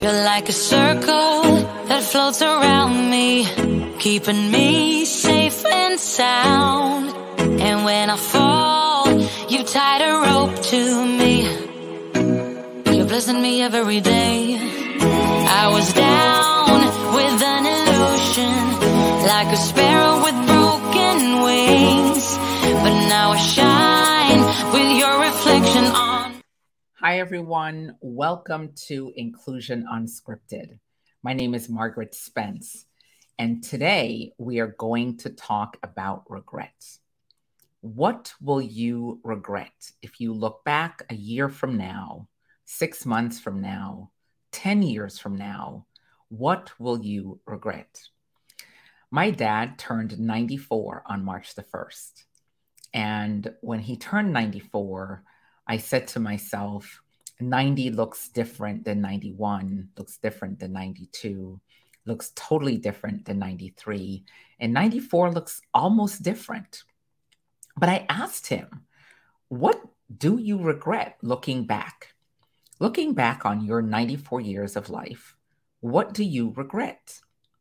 You're like a circle that floats around me, keeping me safe and sound. And when I fall, you tied a rope to me. You're blessing me every day. I was down with an illusion, like a sparrow with broken wings, but now I shine with your reflection on. Hi, everyone. Welcome to Inclusion Unscripted. My name is Margaret Spence, and today we are going to talk about regret. What will you regret if you look back a year from now, 6 months from now, 10 years from now? What will you regret? My dad turned 94 on March the 1st. And when he turned 94, I said to myself, 90 looks different than 91, looks different than 92, looks totally different than 93, and 94 looks almost different. But I asked him, what do you regret looking back? Looking back on your 94 years of life, what do you regret?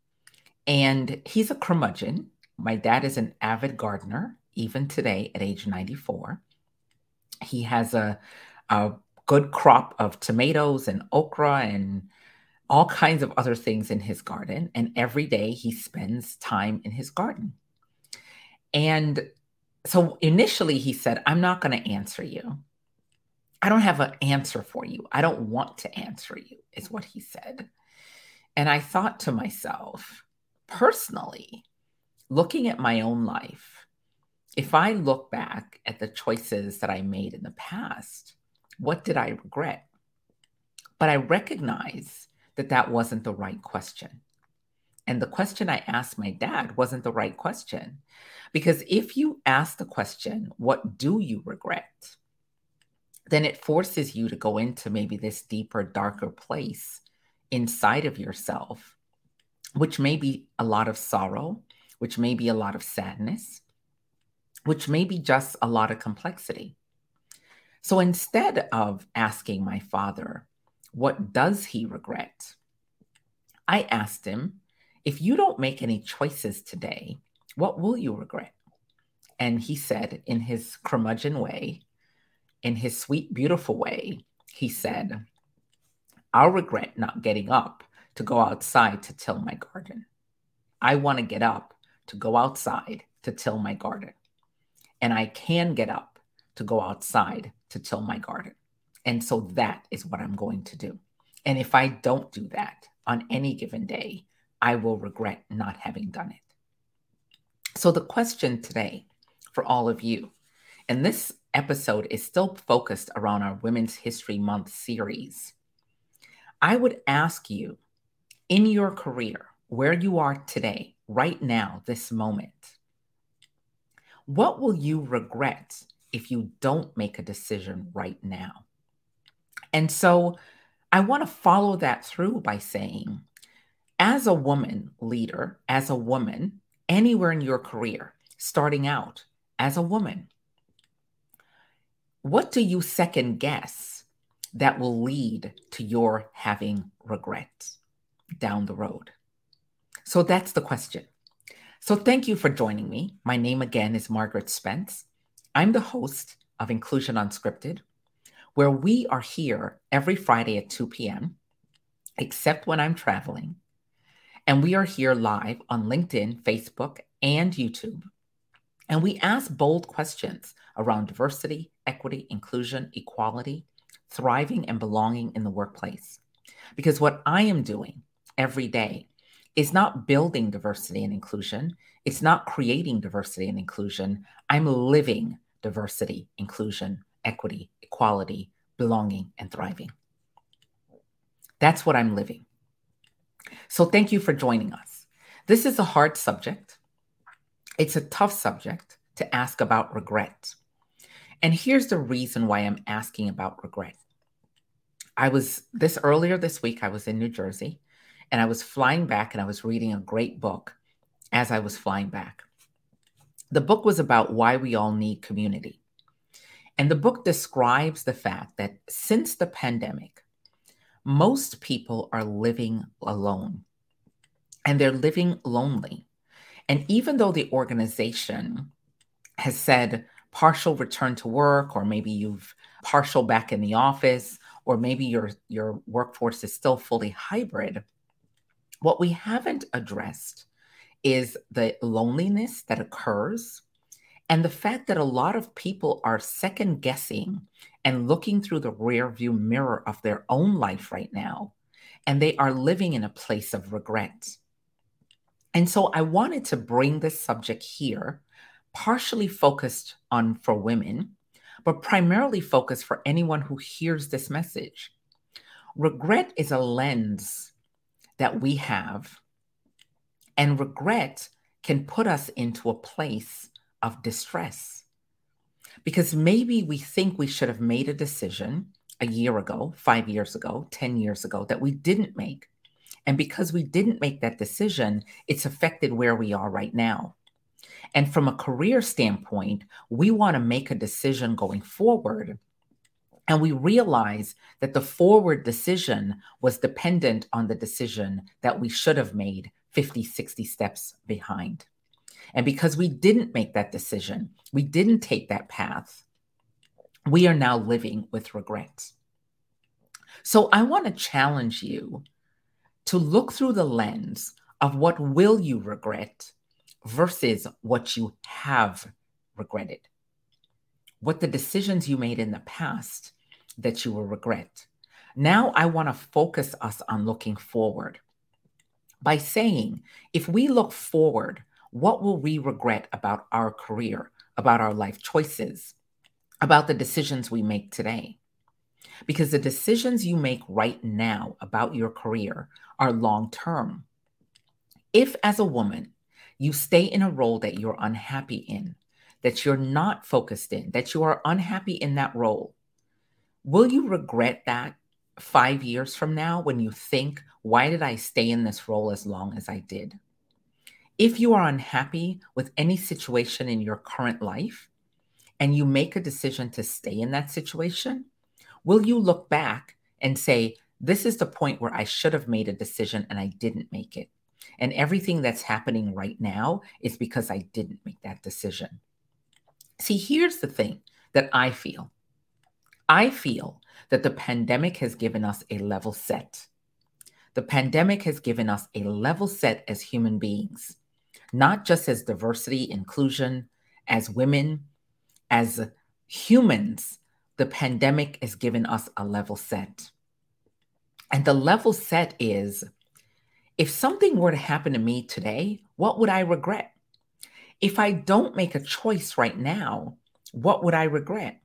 And he's a curmudgeon. My dad is an avid gardener, even today at age 94. He has a good crop of tomatoes and okra and all kinds of other things in his garden. And every day he spends time in his garden. And so initially he said, I'm not going to answer you. I don't have an answer for you. I don't want to answer you, is what he said. And I thought to myself, personally, looking at my own life, if I look back at the choices that I made in the past, what did I regret? But I recognize that that wasn't the right question. And the question I asked my dad wasn't the right question. Because if you ask the question, what do you regret? Then it forces you to go into maybe this deeper, darker place inside of yourself, which may be a lot of sorrow, which may be a lot of sadness, which may be just a lot of complexity. So instead of asking my father, what does he regret? I asked him, if you don't make any choices today, what will you regret? And he said, in his curmudgeon way, in his sweet, beautiful way, he said, I'll regret not getting up to go outside to till my garden. I want to get up to go outside to till my garden. And I can get up to go outside to till my garden. And so that is what I'm going to do. And if I don't do that on any given day, I will regret not having done it. So the question today for all of you, and this episode is still focused around our Women's History Month series. I would ask you, in your career, where you are today, right now, this moment, what will you regret if you don't make a decision right now? And so I want to follow that through by saying, as a woman leader, as a woman, anywhere in your career, starting out as a woman, what do you second guess that will lead to your having regret down the road? So that's the question. So thank you for joining me. My name again is Margaret Spence. I'm the host of Inclusion Unscripted, where we are here every Friday at 2 p.m., except when I'm traveling. And we are here live on LinkedIn, Facebook, and YouTube. And we ask bold questions around diversity, equity, inclusion, equality, thriving and belonging in the workplace. Because what I am doing every day is not building diversity and inclusion. It's not creating diversity and inclusion. I'm living diversity, inclusion, equity, equality, belonging, and thriving. That's what I'm living. So thank you for joining us. This is a hard subject. It's a tough subject to ask about regret. And here's the reason why I'm asking about regret. Earlier this week, I was in New Jersey, and I was flying back and I was reading a great book as I was flying back. The book was about why we all need community. And the book describes the fact that since the pandemic, most people are living alone and they're living lonely. And even though the organization has said partial return to work, or maybe you've partial back in the office, or maybe your workforce is still fully hybrid, what we haven't addressed is the loneliness that occurs and the fact that a lot of people are second guessing and looking through the rear view mirror of their own life right now, and they are living in a place of regret. And so I wanted to bring this subject here, partially focused on for women, but primarily focused for anyone who hears this message. Regret is a lens that we have, and regret can put us into a place of distress. Because maybe we think we should have made a decision a year ago, 5 years ago, 10 years ago that we didn't make. And because we didn't make that decision, it's affected where we are right now. And from a career standpoint, we want to make a decision going forward. And we realize that the forward decision was dependent on the decision that we should have made 50, 60 steps behind. And because we didn't make that decision, we didn't take that path, we are now living with regret. So I want to challenge you to look through the lens of what will you regret versus what you have regretted. What the decisions you made in the past that you will regret. Now I want to focus us on looking forward by saying, if we look forward, what will we regret about our career, about our life choices, about the decisions we make today? Because the decisions you make right now about your career are long-term. If, as a woman, you stay in a role that you're unhappy in, that you're not focused in, that you are unhappy in that role, will you regret that 5 years from now when you think, why did I stay in this role as long as I did? If you are unhappy with any situation in your current life and you make a decision to stay in that situation, will you look back and say, this is the point where I should have made a decision and I didn't make it? And everything that's happening right now is because I didn't make that decision. See, here's the thing that I feel. I feel that the pandemic has given us a level set. The pandemic has given us a level set as human beings, not just as diversity, inclusion, as women, as humans. The pandemic has given us a level set. And the level set is, if something were to happen to me today, what would I regret? If I don't make a choice right now, what would I regret?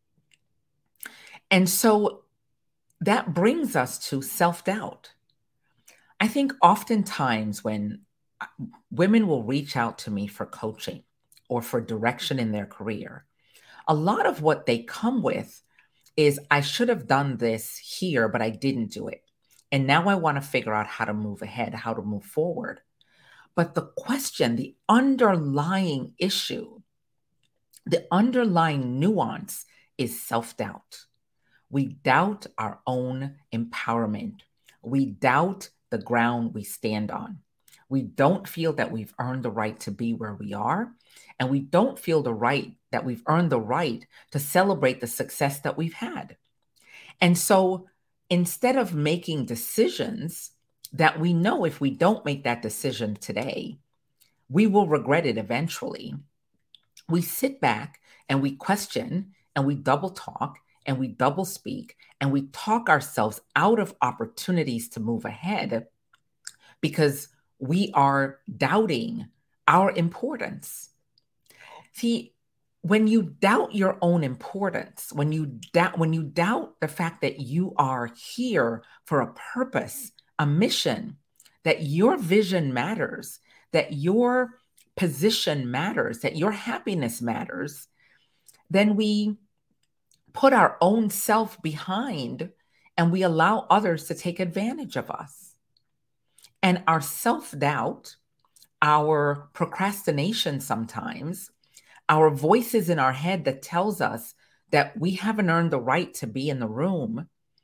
And so that brings us to self-doubt. I think oftentimes when women will reach out to me for coaching or for direction in their career, a lot of what they come with is, I should have done this here, but I didn't do it. And now I want to figure out how to move ahead, how to move forward. But the question, the underlying issue, the underlying nuance is self-doubt. We doubt our own empowerment. We doubt the ground we stand on. We don't feel that we've earned the right to be where we are. And we don't feel that we've earned the right to celebrate the success that we've had. And so instead of making decisions that we know if we don't make that decision today, we will regret it eventually, we sit back and we question and we double talk and we double speak and we talk ourselves out of opportunities to move ahead because we are doubting our importance. See, when you doubt your own importance, when you doubt the fact that you are here for a purpose, a mission, that your vision matters, that your position matters, that your happiness matters, then we put our own self behind and we allow others to take advantage of us. And our self-doubt, our procrastination sometimes, our voices in our head that tells us that we haven't earned the right to be in the room,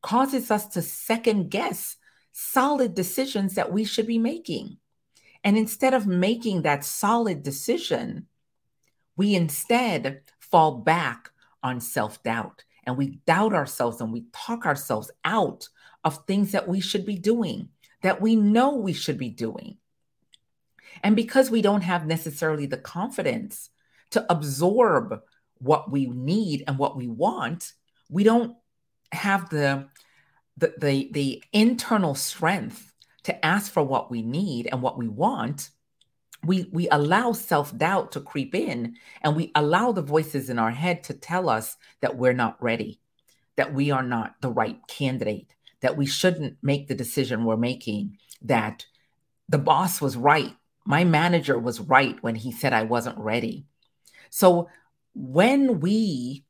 causes us to second guess solid decisions that we should be making. And instead of making that solid decision, we instead fall back on self-doubt, and we doubt ourselves and we talk ourselves out of things that we should be doing, that we know we should be doing. And because we don't have necessarily the confidence to absorb what we need and what we want, we don't have the internal strength to ask for what we need and what we want. We allow self-doubt to creep in, and we allow the voices in our head to tell us that we're not ready, that we are not the right candidate, that we shouldn't make the decision we're making, that the boss was right. My manager was right when he said I wasn't ready. So when we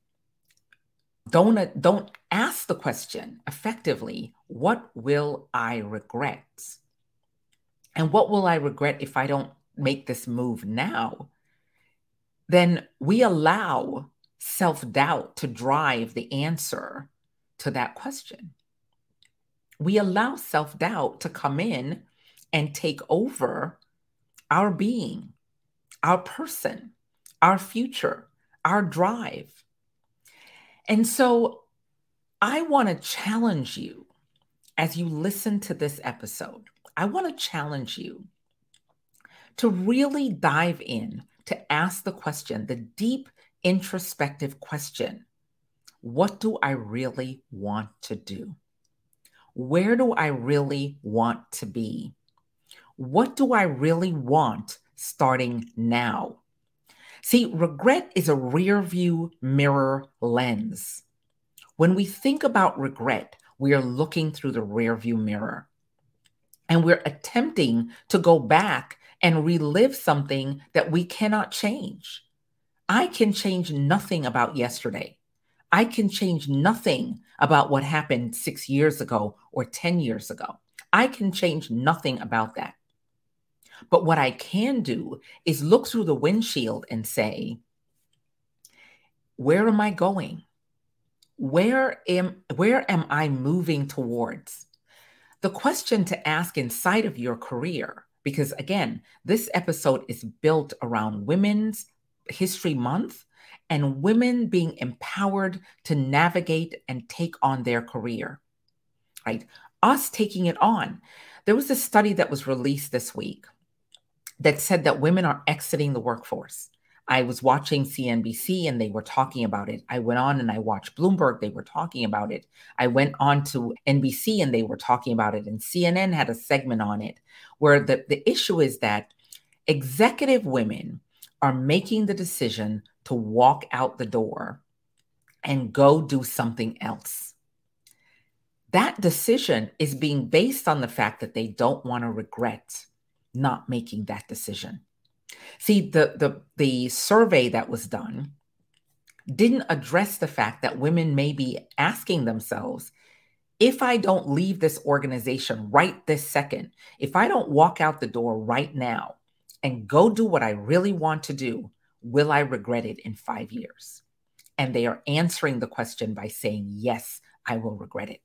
don't ask the question effectively, what will I regret? And what will I regret if I don't make this move now? Then we allow self-doubt to drive the answer to that question. We allow self-doubt to come in and take over our being, our person, our future, our drive. And so I want to challenge you as you listen to this episode. I want to challenge you to really dive in to ask the question, the deep introspective question: what do I really want to do? Where do I really want to be? What do I really want starting now? See, regret is a rear view mirror lens. When we think about regret, we are looking through the rear view mirror, and we're attempting to go back and relive something that we cannot change. I can change nothing about yesterday. I can change nothing about what happened 6 years ago or 10 years ago. I can change nothing about that. But what I can do is look through the windshield and say, where am I going? Where am I moving towards? The question to ask inside of your career, because again, this episode is built around Women's History Month and women being empowered to navigate and take on their career, right? Us taking it on. There was a study that was released this week that said that women are exiting the workforce. I was watching CNBC and they were talking about it. I went on and I watched Bloomberg. They were talking about it. I went on to NBC and they were talking about it. And CNN had a segment on it where the issue is that executive women are making the decision to walk out the door and go do something else. That decision is being based on the fact that they don't want to regret not making that decision. See, the survey that was done didn't address the fact that women may be asking themselves, if I don't leave this organization right this second, if I don't walk out the door right now and go do what I really want to do, will I regret it in 5 years? And they are answering the question by saying, yes, I will regret it.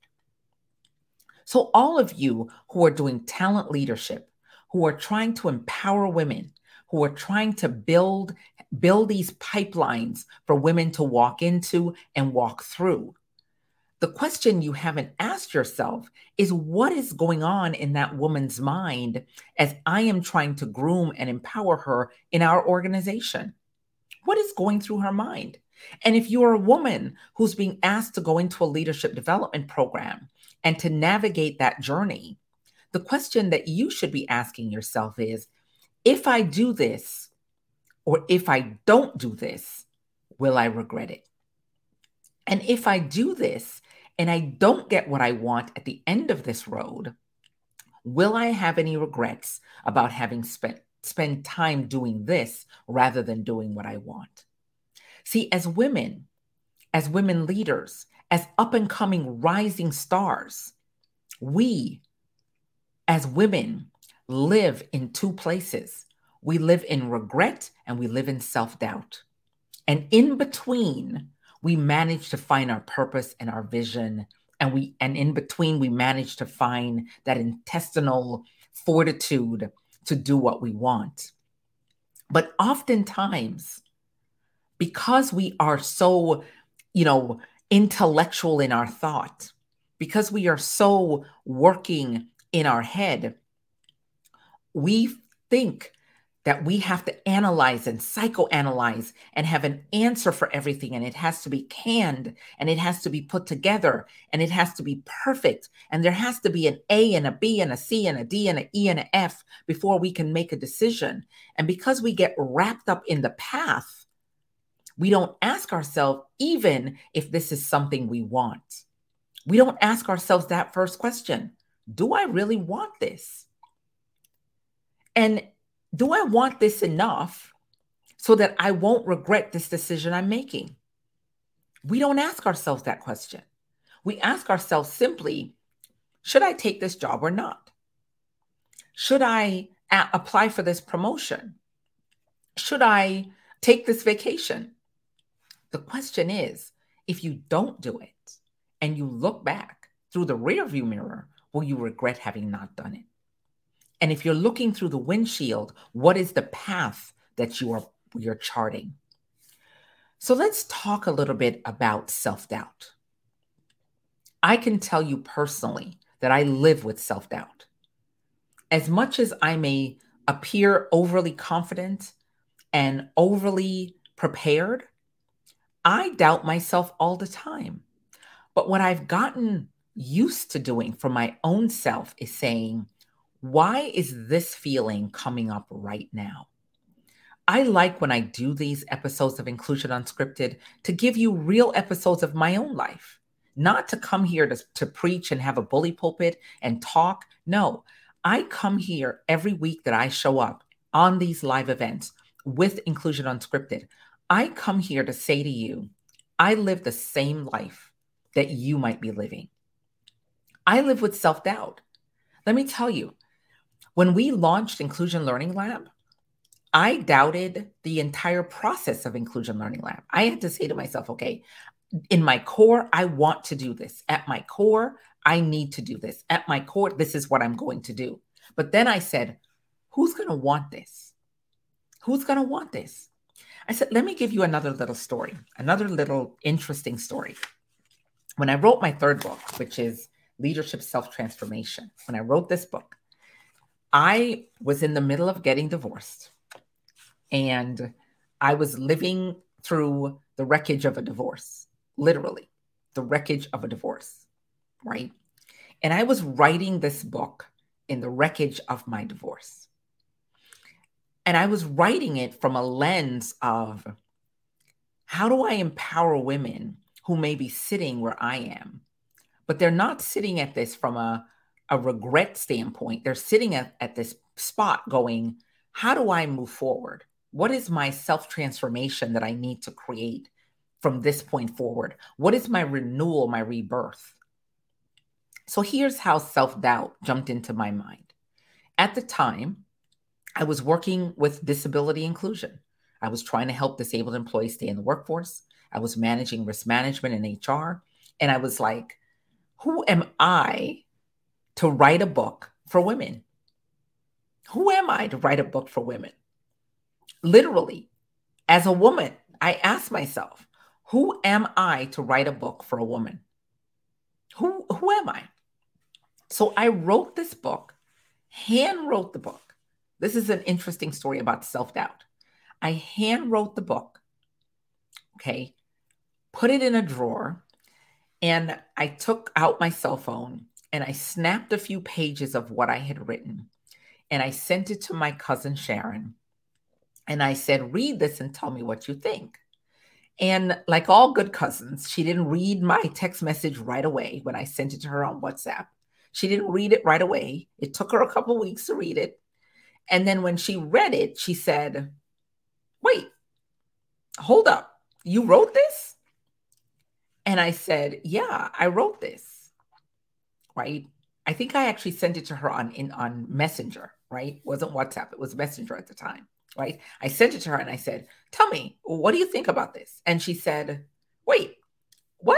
So all of you who are doing talent leadership, who are trying to empower women, who are trying to build these pipelines for women to walk into and walk through, the question you haven't asked yourself is, what is going on in that woman's mind as I am trying to groom and empower her in our organization? What is going through her mind? And if you're a woman who's being asked to go into a leadership development program and to navigate that journey, the question that you should be asking yourself is, if I do this, or if I don't do this, will I regret it? And if I do this and I don't get what I want at the end of this road, will I have any regrets about having spent time doing this rather than doing what I want? See, as women leaders, as up and coming rising stars, we as women live in two places. We live in regret and we live in self-doubt. And in between, we manage to find our purpose and our vision And in between, we manage to find that intestinal fortitude to do what we want. But oftentimes, because we are so, intellectual in our thought, because we are so working in our head, we think that we have to analyze and psychoanalyze and have an answer for everything. And it has to be canned, and it has to be put together, and it has to be perfect. And there has to be an A and a B and a C and a D and an E and an F before we can make a decision. And because we get wrapped up in the path, we don't ask ourselves, even if this is something we want. We don't ask ourselves that first question. Do I really want this? And do I want this enough so that I won't regret this decision I'm making? We don't ask ourselves that question. We ask ourselves simply, should I take this job or not? Should I apply for this promotion? Should I take this vacation? The question is, if you don't do it and you look back through the rearview mirror, will you regret having not done it? And if you're looking through the windshield, what is the path that you're charting? So let's talk a little bit about self-doubt. I can tell you personally that I live with self-doubt. As much as I may appear overly confident and overly prepared, I doubt myself all the time. But what I've gotten used to doing for my own self is saying, why is this feeling coming up right now? I like when I do these episodes of Inclusion Unscripted to give you real episodes of my own life, not to come here to preach and have a bully pulpit and talk. No, I come here every week that I show up on these live events with Inclusion Unscripted. I come here to say to you, I live the same life that you might be living. I live with self-doubt. Let me tell you, when we launched Inclusion Learning Lab, I doubted the entire process of Inclusion Learning Lab. I had to say to myself, okay, in my core, I want to do this. At my core, I need to do this. At my core, this is what I'm going to do. But then I said, who's going to want this? Who's going to want this? I said, let me give you another little story, another little interesting story. When I wrote my third book, which is Leadership Self-Transformation, when I wrote this book, I was in the middle of getting divorced, and I was living through the wreckage of a divorce, literally the wreckage of a divorce, right? And I was writing this book in the wreckage of my divorce. And I was writing it from a lens of, how do I empower women who may be sitting where I am, but they're not sitting at this from a regret standpoint. They're sitting at this spot going, how do I move forward? What is my self-transformation that I need to create from this point forward? What is my renewal, my rebirth? So here's how self-doubt jumped into my mind. At the time, I was working with disability inclusion. I was trying to help disabled employees stay in the workforce. I was managing risk management and HR. And I was like, who am I to write a book for women? Who am I to write a book for women? Literally, as a woman, I asked myself, who am I to write a book for a woman? Who am I? So I wrote this book, hand wrote the book. This is an interesting story about self-doubt. I hand wrote the book, okay, put it in a drawer, and I took out my cell phone and I snapped a few pages of what I had written, and I sent it to my cousin Sharon. And I said, read this and tell me what you think. And like all good cousins, she didn't read my text message right away when I sent it to her on WhatsApp. She didn't read it right away. It took her a couple of weeks to read it. And then when she read it, she said, wait, hold up. You wrote this? And I said, yeah, I wrote this, right? I think I actually sent it to her on Messenger, right? It wasn't WhatsApp. It was Messenger at the time, right? I sent it to her and I said, tell me, what do you think about this? And she said, wait, what?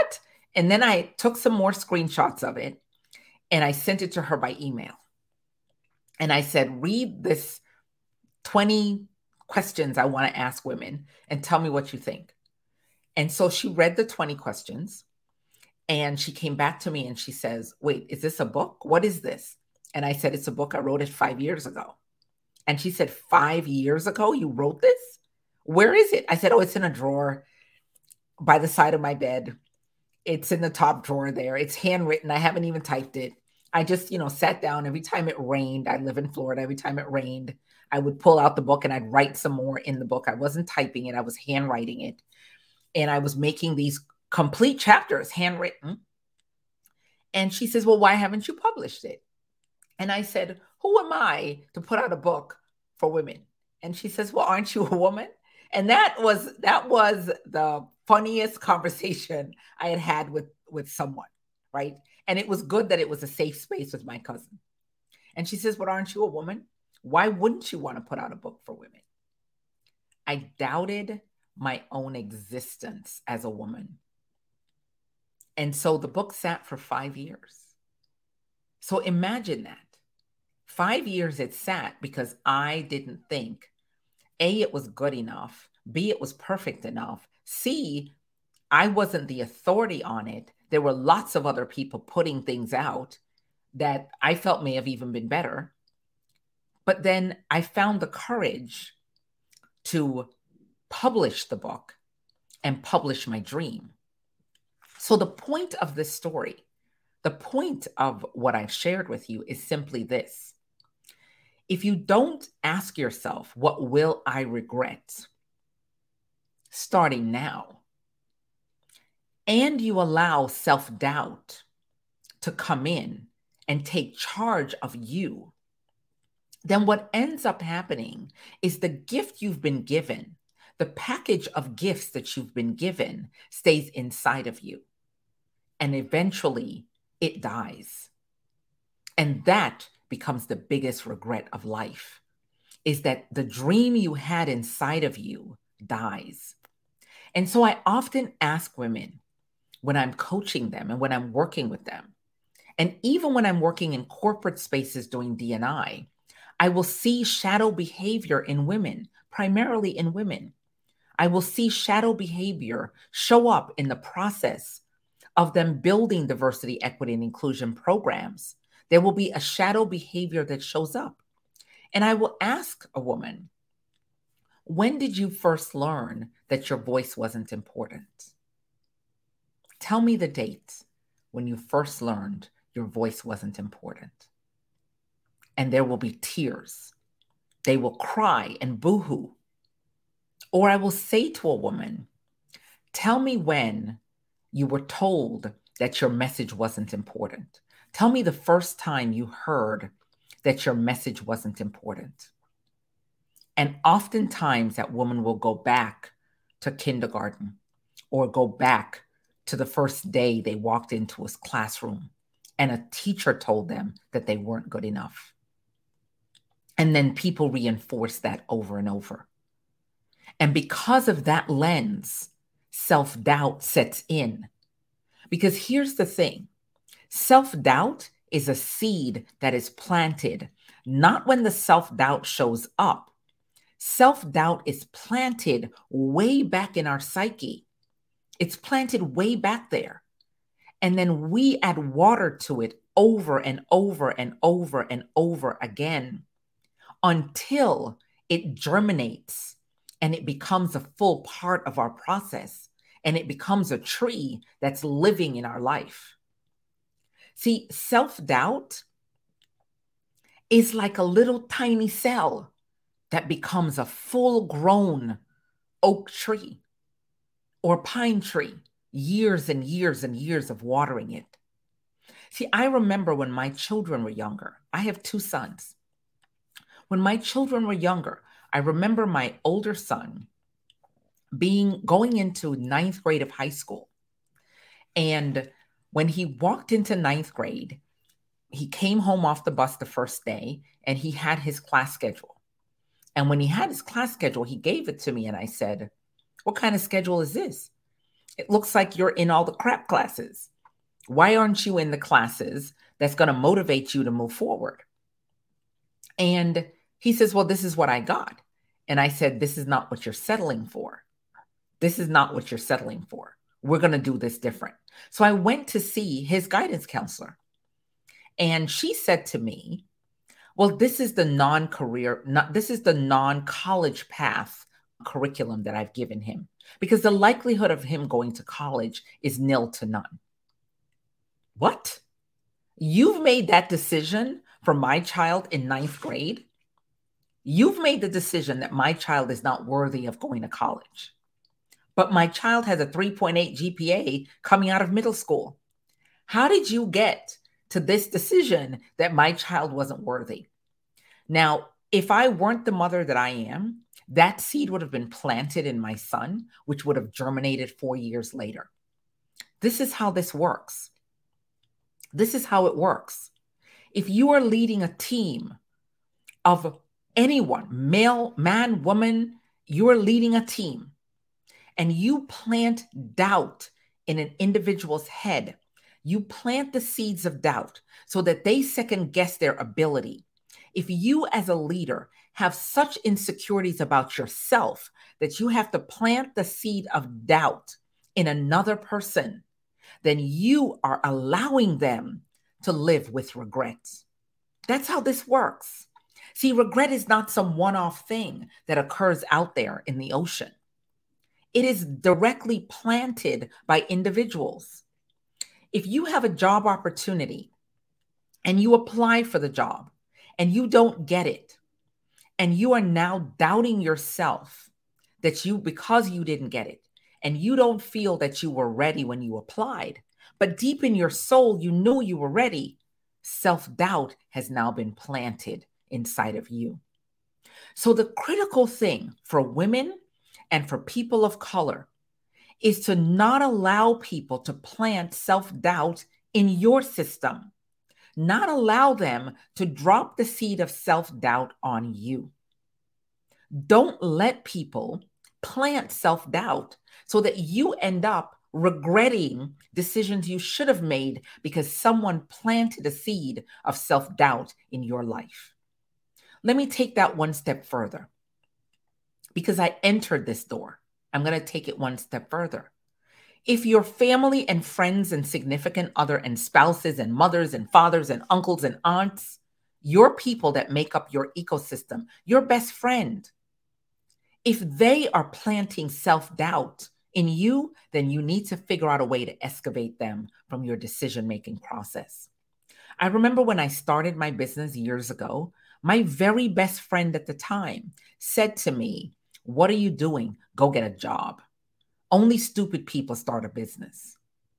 And then I took some more screenshots of it and I sent it to her by email. And I said, read this 20 questions I want to ask women and tell me what you think. And so she read the 20 questions and she came back to me and she says, wait, is this a book? What is this? And I said, it's a book. I wrote it 5 years ago. And she said, 5 years ago, you wrote this? Where is it? I said, oh, it's in a drawer by the side of my bed. It's in the top drawer there. It's handwritten. I haven't even typed it. I just, sat down every time it rained. I live in Florida. Every time it rained, I would pull out the book and I'd write some more in the book. I wasn't typing it. I was handwriting it. And I was making these complete chapters handwritten. And she says, well, why haven't you published it? And I said, who am I to put out a book for women? And she says, well, aren't you a woman? And that was the funniest conversation I had had with someone, right? And it was good that it was a safe space with my cousin. And she says, but aren't you a woman? Why wouldn't you want to put out a book for women? I doubted my own existence as a woman. And so the book sat for 5 years. So imagine that. 5 years it sat because I didn't think, A, it was good enough, B, it was perfect enough, C, I wasn't the authority on it. There were lots of other people putting things out that I felt may have even been better. But then I found the courage to publish the book and publish my dream. So the point of this story, the point of what I've shared with you is simply this. If you don't ask yourself, what will I regret starting now? And you allow self-doubt to come in and take charge of you, then what ends up happening is the gift you've been given, the package of gifts that you've been given stays inside of you. And eventually it dies. And that becomes the biggest regret of life, is that the dream you had inside of you dies. And so I often ask women when I'm coaching them and when I'm working with them, and even when I'm working in corporate spaces doing D&I will see shadow behavior in women, primarily in women. I will see shadow behavior show up in the process of them building diversity, equity, and inclusion programs. There will be a shadow behavior that shows up. And I will ask a woman, when did you first learn that your voice wasn't important? Tell me the date when you first learned your voice wasn't important. And there will be tears. They will cry and boo-hoo. Or I will say to a woman, tell me when you were told that your message wasn't important. Tell me the first time you heard that your message wasn't important. And oftentimes that woman will go back to kindergarten or go back to the first day they walked into a classroom and a teacher told them that they weren't good enough. And then people reinforce that over and over. And because of that lens, self-doubt sets in. Because here's the thing, self-doubt is a seed that is planted, not when the self-doubt shows up. Self-doubt is planted way back in our psyche. It's planted way back there. And then we add water to it over and over and over and over again until it germinates and it becomes a full part of our process and it becomes a tree that's living in our life. See, self-doubt is like a little tiny cell that becomes a full-grown oak tree or pine tree, years and years and years of watering it. See, I remember when my children were younger. I have 2 sons. When my children were younger, I remember my older son going into 9th grade of high school. And when he walked into 9th grade, he came home off the bus the first day and he had his class schedule. And when he had his class schedule, he gave it to me and I said, what kind of schedule is this? It looks like you're in all the crap classes. Why aren't you in the classes that's going to motivate you to move forward? And he says, well, this is what I got. And I said, this is not what you're settling for. This is not what you're settling for. We're going to do this different. So I went to see his guidance counselor. And she said to me, well, this is the non-college path curriculum that I've given him, because the likelihood of him going to college is nil to none. What? You've made that decision for my child in 9th grade? You've made the decision that my child is not worthy of going to college. But my child has a 3.8 GPA coming out of middle school. How did you get to this decision that my child wasn't worthy? Now, if I weren't the mother that I am, that seed would have been planted in my son, which would have germinated 4 years later. This is how this works. This is how it works. If you are leading a team of anyone, male, man, woman, you are leading a team, and you plant doubt in an individual's head, you plant the seeds of doubt so that they second guess their ability. If you as a leader have such insecurities about yourself that you have to plant the seed of doubt in another person, then you are allowing them to live with regrets. That's how this works. See, regret is not some one-off thing that occurs out there in the ocean. It is directly planted by individuals. If you have a job opportunity and you apply for the job and you don't get it, and you are now doubting yourself because you didn't get it, and you don't feel that you were ready when you applied, but deep in your soul, you knew you were ready, self-doubt has now been planted inside of you. So the critical thing for women and for people of color is to not allow people to plant self-doubt in your system, not allow them to drop the seed of self-doubt on you. Don't let people plant self-doubt so that you end up regretting decisions you should have made because someone planted a seed of self-doubt in your life. Let me take that one step further. Because I entered this door, I'm going to take it one step further. If your family and friends and significant other and spouses and mothers and fathers and uncles and aunts, your people that make up your ecosystem, your best friend, if they are planting self-doubt in you, then you need to figure out a way to excavate them from your decision-making process. I remember when I started my business years ago, my very best friend at the time said to me, "What are you doing? Go get a job. Only stupid people start a business."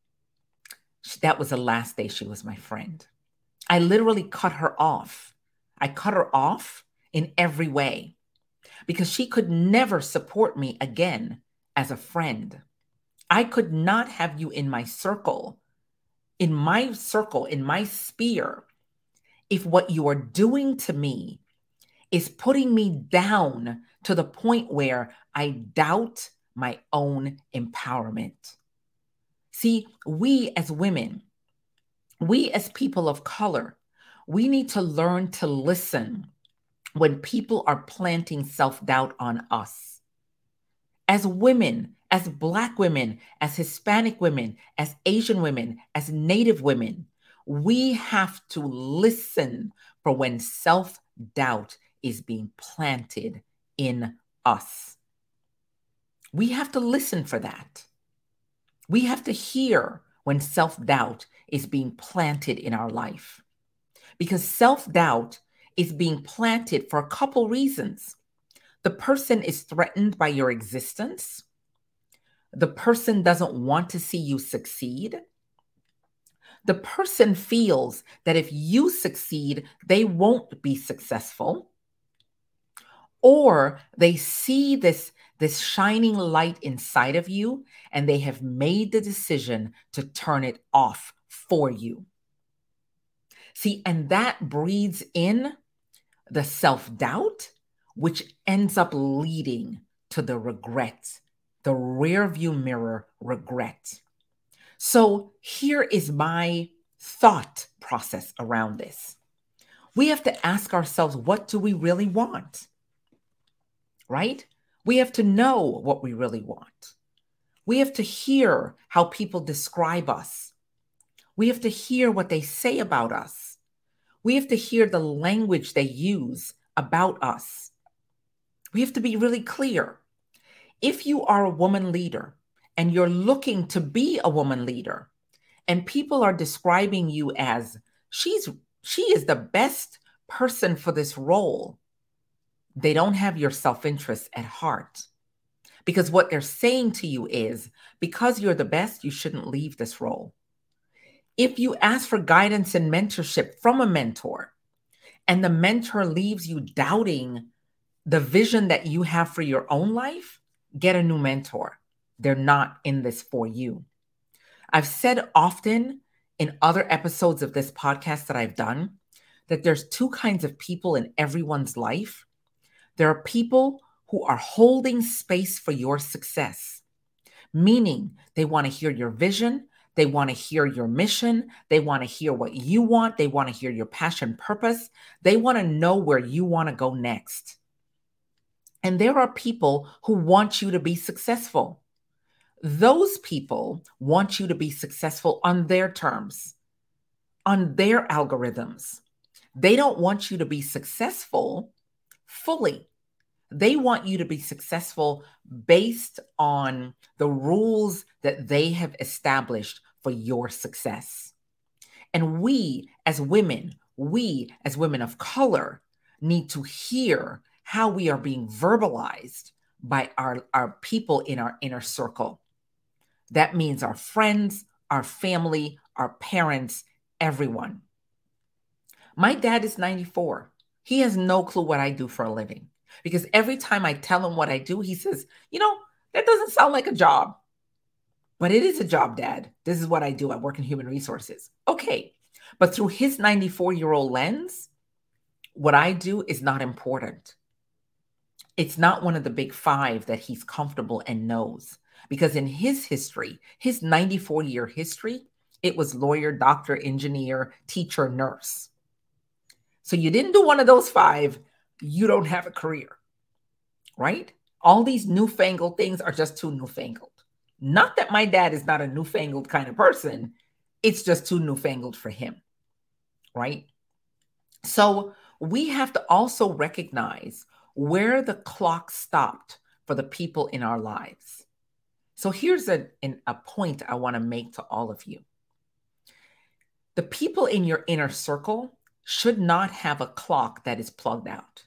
That was the last day she was my friend. I literally cut her off. I cut her off in every way because she could never support me again as a friend. I could not have you in my circle, in my sphere, if what you are doing to me is putting me down to the point where I doubt my own empowerment. See, we as women, we as people of color, we need to learn to listen when people are planting self-doubt on us. As women, as Black women, as Hispanic women, as Asian women, as Native women, we have to listen for when self-doubt is being planted in us. We have to listen for that. We have to hear when self-doubt is being planted in our life, because self-doubt is being planted for a couple reasons. The person is threatened by your existence. The person doesn't want to see you succeed. The person feels that if you succeed, they won't be successful. Or they see this shining light inside of you, and they have made the decision to turn it off for you. See, and that breeds in the self-doubt, which ends up leading to the regrets the rear view mirror regret. So here is my thought process around this. We have to ask ourselves, what do we really want? Right? We have to know what we really want. We have to hear how people describe us. We have to hear what they say about us. We have to hear the language they use about us. We have to be really clear. If you are a woman leader and you're looking to be a woman leader, and people are describing you as she is the best person for this role, they don't have your self-interest at heart. Because what they're saying to you is, because you're the best, you shouldn't leave this role. If you ask for guidance and mentorship from a mentor, and the mentor leaves you doubting the vision that you have for your own life, get a new mentor. They're not in this for you. I've said often in other episodes of this podcast that I've done that there's two kinds of people in everyone's life. There are people who are holding space for your success, meaning they want to hear your vision, they want to hear your mission, they want to hear what you want, they want to hear your passion, purpose, they want to know where you want to go next. And there are people who want you to be successful. Those people want you to be successful on their terms, on their algorithms. They don't want you to be successful fully. They want you to be successful based on the rules that they have established for your success. And we as women of color, need to hear how we are being verbalized by our people in our inner circle. That means our friends, our family, our parents, everyone. My dad is 94. He has no clue what I do for a living. Because every time I tell him what I do, he says, that doesn't sound like a job. But it is a job, Dad. This is what I do. I work in human resources. Okay. But through his 94-year-old lens, what I do is not important. It's not one of the big five that he's comfortable and knows. Because in his history, his 94-year history, it was lawyer, doctor, engineer, teacher, nurse. So you didn't do one of those five, you don't have a career, right? All these newfangled things are just too newfangled. Not that my dad is not a newfangled kind of person. It's just too newfangled for him, right? So we have to also recognize where the clock stopped for the people in our lives. So here's a point I want to make to all of you. The people in your inner circle should not have a clock that is plugged out.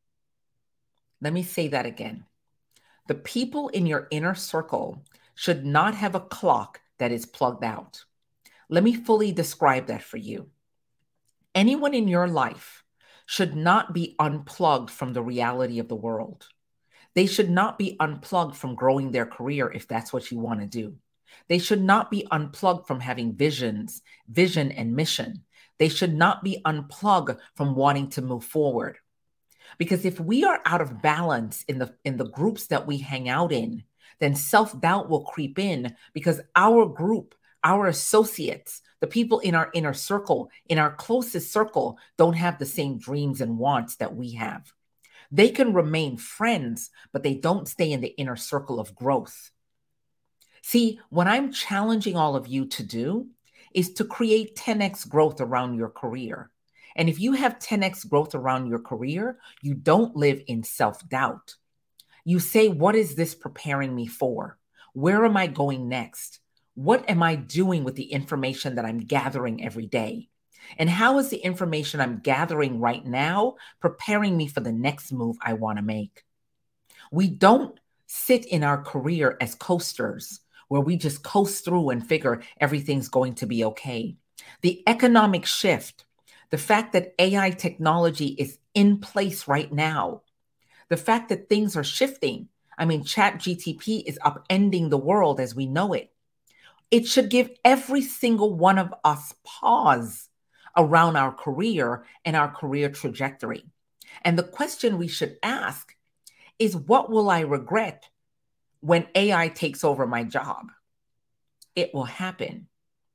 Let me say that again. The people in your inner circle should not have a clock that is plugged out. Let me fully describe that for you. Anyone in your life should not be unplugged from the reality of the world. They should not be unplugged from growing their career if that's what you want to do. They should not be unplugged from having vision and mission. They should not be unplugged from wanting to move forward. Because if we are out of balance in the groups that we hang out in, then self-doubt will creep in because our group, our associates, the people in our inner circle, in our closest circle, don't have the same dreams and wants that we have. They can remain friends, but they don't stay in the inner circle of growth. See, what I'm challenging all of you to do is to create 10x growth around your career. And if you have 10x growth around your career, you don't live in self-doubt. You say, what is this preparing me for? Where am I going next? What am I doing with the information that I'm gathering every day? And how is the information I'm gathering right now preparing me for the next move I want to make? We don't sit in our career as coasters where we just coast through and figure everything's going to be okay. The economic shift, the fact that AI technology is in place right now, the fact that things are shifting. I mean, ChatGPT is upending the world as we know it. It should give every single one of us pause around our career and our career trajectory. And the question we should ask is, what will I regret when AI takes over my job? It will happen.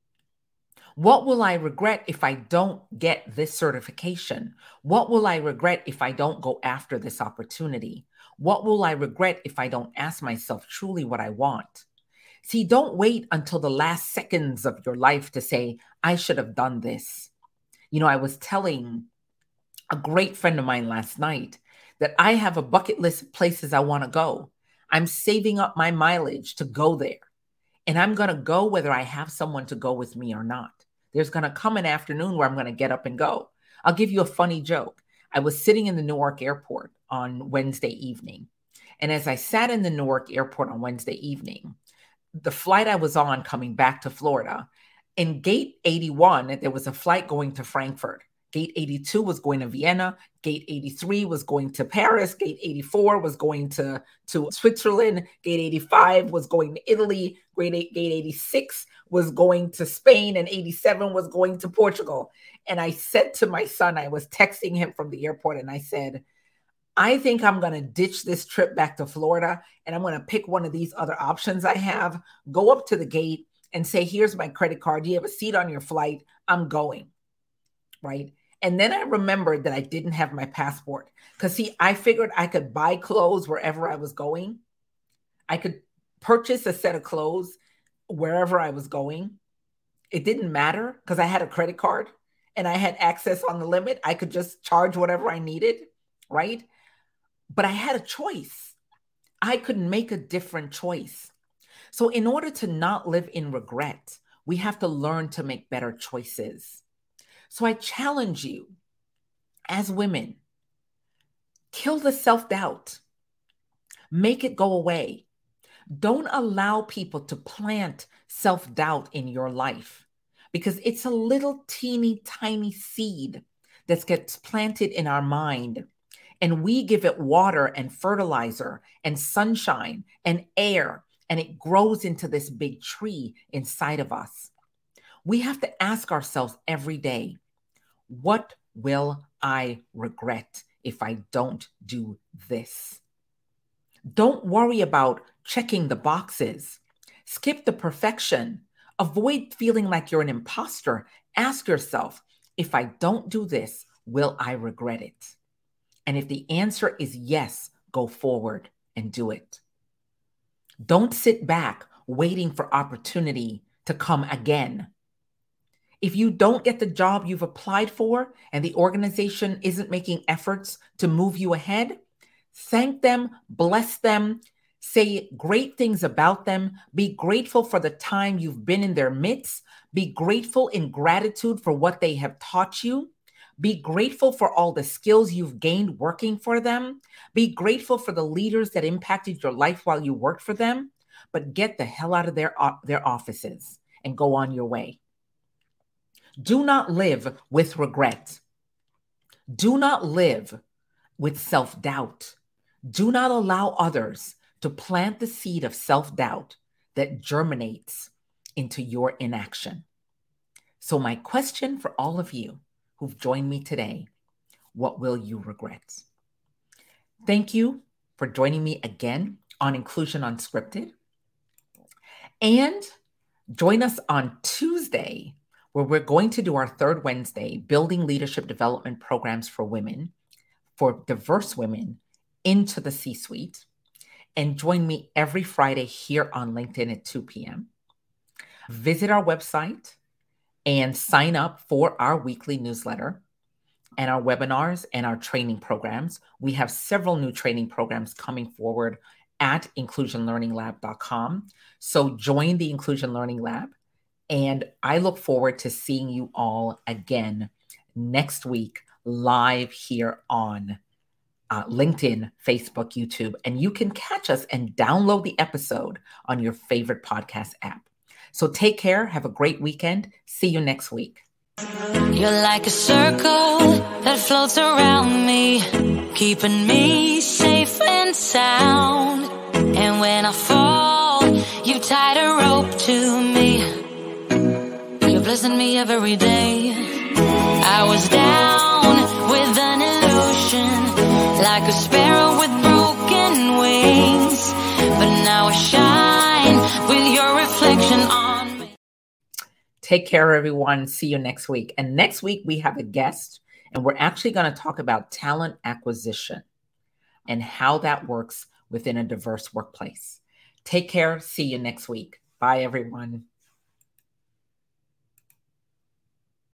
What will I regret if I don't get this certification? What will I regret if I don't go after this opportunity? What will I regret if I don't ask myself truly what I want? See, don't wait until the last seconds of your life to say, I should have done this. I was telling a great friend of mine last night that I have a bucket list of places I want to go. I'm saving up my mileage to go there. And I'm going to go whether I have someone to go with me or not. There's going to come an afternoon where I'm going to get up and go. I'll give you a funny joke. I was sitting in the Newark airport on Wednesday evening. And as I sat in the Newark airport on Wednesday evening, the flight I was on coming back to Florida, in gate 81, there was a flight going to Frankfurt. Gate 82 was going to Vienna. Gate 83 was going to Paris. Gate 84 was going to Switzerland. Gate 85 was going to Italy. Gate 86 was going to Spain. And 87 was going to Portugal. And I said to my son, I was texting him from the airport, and I said, I think I'm going to ditch this trip back to Florida, and I'm going to pick one of these other options I have, go up to the gate and say, here's my credit card. Do you have a seat on your flight? I'm going, right? And then I remembered that I didn't have my passport because, see, I figured I could buy clothes wherever I was going. I could purchase a set of clothes wherever I was going. It didn't matter because I had a credit card and I had access on the limit. I could just charge whatever I needed, right? But I had a choice. I could make a different choice. So in order to not live in regret, we have to learn to make better choices. So I challenge you as women, kill the self-doubt, make it go away. Don't allow people to plant self-doubt in your life because it's a little teeny tiny seed that gets planted in our mind. And we give it water and fertilizer and sunshine and air, and it grows into this big tree inside of us. We have to ask ourselves every day, what will I regret if I don't do this? Don't worry about checking the boxes. Skip the perfection. Avoid feeling like you're an imposter. Ask yourself, if I don't do this, will I regret it? And if the answer is yes, go forward and do it. Don't sit back waiting for opportunity to come again. If you don't get the job you've applied for and the organization isn't making efforts to move you ahead, thank them, bless them, say great things about them, be grateful for the time you've been in their midst, be grateful in gratitude for what they have taught you, be grateful for all the skills you've gained working for them, be grateful for the leaders that impacted your life while you worked for them, but get the hell out of their offices and go on your way. Do not live with regret. Do not live with self-doubt. Do not allow others to plant the seed of self-doubt that germinates into your inaction. So my question for all of you who've joined me today, what will you regret? Thank you for joining me again on Inclusion Unscripted. And join us on Tuesday, where we're going to do our third Wednesday, Building Leadership Development Programs for Women, for diverse women into the C-suite. And join me every Friday here on LinkedIn at 2 p.m. Visit our website and sign up for our weekly newsletter and our webinars and our training programs. We have several new training programs coming forward at inclusionlearninglab.com. So join the Inclusion Learning Lab. And I look forward to seeing you all again next week live here on LinkedIn, Facebook, YouTube. And you can catch us and download the episode on your favorite podcast app. So take care. Have a great weekend. See you next week. You're like a circle that floats around me, keeping me safe and sound. And when I fall, you tied a rope to me. You're blessing me every day. I was down with an illusion, like a sparrow with broken wings, but now I Take care, everyone. See you next week. And next week, we have a guest, and we're actually going to talk about talent acquisition and how that works within a diverse workplace. Take care. See you next week. Bye, everyone.